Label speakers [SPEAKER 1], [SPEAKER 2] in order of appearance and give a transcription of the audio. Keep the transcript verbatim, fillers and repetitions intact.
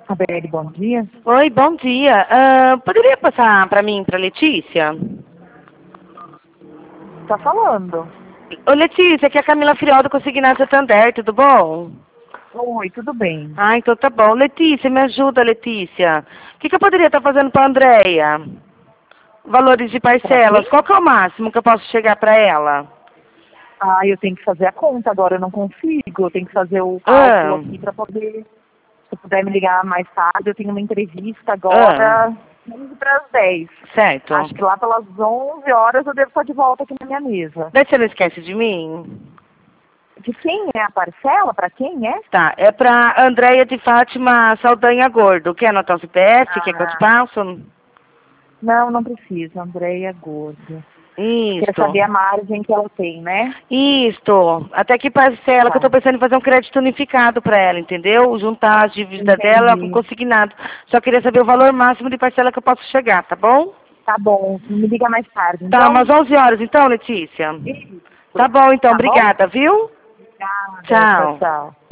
[SPEAKER 1] Roberto, bom dia.
[SPEAKER 2] Oi, bom dia. Ah, poderia passar para mim, para Letícia?
[SPEAKER 1] Tá falando?
[SPEAKER 2] Ô, Letícia, aqui é a Camila Friol do Consignado Santander, tudo bom?
[SPEAKER 1] Oi, tudo bem.
[SPEAKER 2] Ah, então tá bom. Letícia, me ajuda, Letícia. O que, que eu poderia estar fazendo para a Andréia? Valores de
[SPEAKER 1] Pra
[SPEAKER 2] parcelas,
[SPEAKER 1] quem?
[SPEAKER 2] qual que é o máximo que eu posso chegar para ela?
[SPEAKER 1] Ah, eu tenho que fazer a conta agora, eu não consigo. Eu tenho que fazer o cálculo
[SPEAKER 2] Ah,
[SPEAKER 1] aqui para poder, se puder me ligar mais tarde, eu tenho uma entrevista
[SPEAKER 2] ah,
[SPEAKER 1] agora, quinze para as dez.
[SPEAKER 2] certo.
[SPEAKER 1] Acho que lá pelas onze horas eu devo estar de volta aqui na minha mesa.
[SPEAKER 2] Daí você não esquece de mim?
[SPEAKER 1] De quem é a parcela? Para quem é?
[SPEAKER 2] Tá, é pra Andréia de Fátima Saldanha Gordo. Quer anotar o C P F? Quer que eu te
[SPEAKER 1] Ah,
[SPEAKER 2] passo?
[SPEAKER 1] não, não precisa. Andréia Gordo. Quer saber
[SPEAKER 2] Isto.
[SPEAKER 1] a margem que ela tem, né?
[SPEAKER 2] Isto. Até que parcela, que eu tô
[SPEAKER 1] Tá.
[SPEAKER 2] pensando em fazer um crédito unificado pra ela, entendeu? Juntar as dívidas dela com
[SPEAKER 1] Entendi.
[SPEAKER 2] consignado. Só queria saber o valor máximo de parcela que eu posso chegar, tá bom?
[SPEAKER 1] Tá bom, me liga mais tarde,
[SPEAKER 2] Tá,
[SPEAKER 1] então.
[SPEAKER 2] umas onze horas então, Letícia?
[SPEAKER 1] Isso.
[SPEAKER 2] Tá bom então,
[SPEAKER 1] Tá bom?
[SPEAKER 2] obrigada, viu?
[SPEAKER 1] Obrigada, tchau,
[SPEAKER 2] Tchau.
[SPEAKER 1] tchau.